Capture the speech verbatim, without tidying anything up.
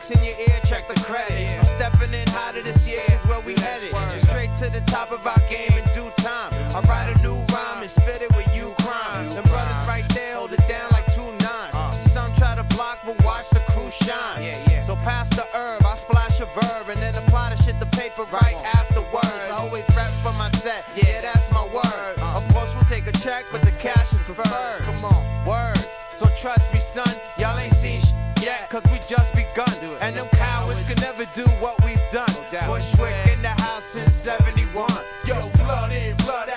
mics in your ear, check the credits. I'm stepping in hotter this year, cause where we headed. Straight to the top of our game in due time. I write a new rhyme and spit it with you crime. Them brothers right there hold it down like two nine. Some try to block, but watch the crew shine. So pass the herb, I splash a verb, and then apply the shit to paper right afterwards. I always rap for my set, yeah, that's my word. Of course we'll take a check, but the cash is preferred. Come on, word. So trust me, son, y'all ain't seen shit yet, cause we just begun. And them cowards can never do what